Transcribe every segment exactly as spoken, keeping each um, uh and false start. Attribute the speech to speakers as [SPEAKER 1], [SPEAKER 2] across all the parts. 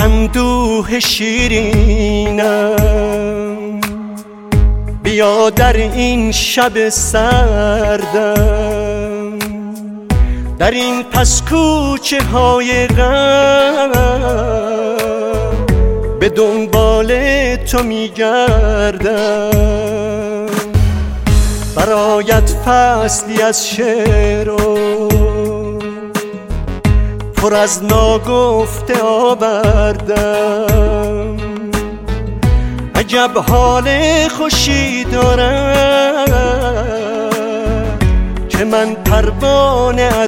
[SPEAKER 1] اندوه شیرینم، بیا در این شب سردم، در این پس کوچه های غم به دنبال تو میگردم. برایت فصلی از شعر و پر از ناگفته آوردم. عجب حال خوشی دارم که من پروانه ات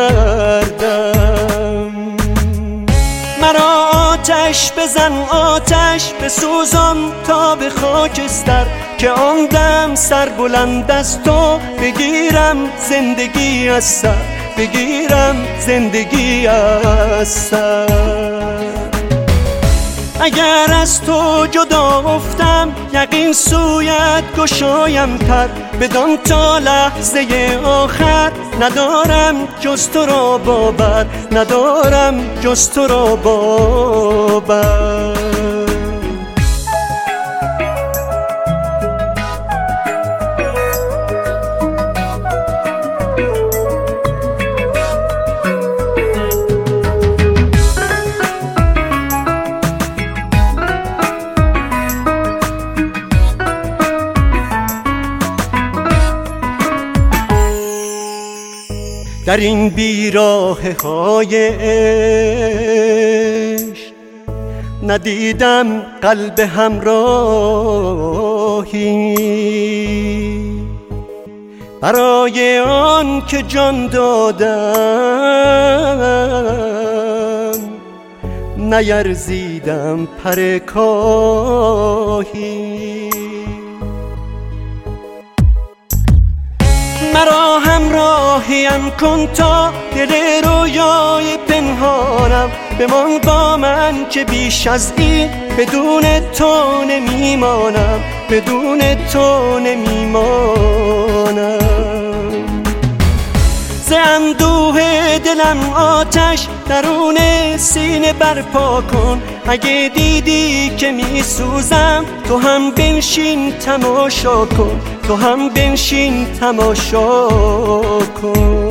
[SPEAKER 1] گردم. مرا آتش بزن آتش بسوزان تا به خاکستر، که آن دم سر بلند از تو بگیرم زندگی از سر، بگیرم زندگی از سر. اگر از تو جدا افتم یقین سویت گشایم تر، بدان تا لحظه آخر ندارم جز تو را باور، ندارم جز تو را باور. در این بیراهه های عشق ندیدم قلب همراهی، برای آن که جان دادم نیرزیدم پر کاهی. مرا همراهیم کن تا دل رویای پنهانم بمان با من، که بیش از این بدون تو نمیمانم، بدون تو نمیمانم. ز اندوه دلم آتش درون سینه برپا کن، اگه دیدی که می سوزم تو هم بنشین تماشا کن، تو هم بنشین تماشا کن.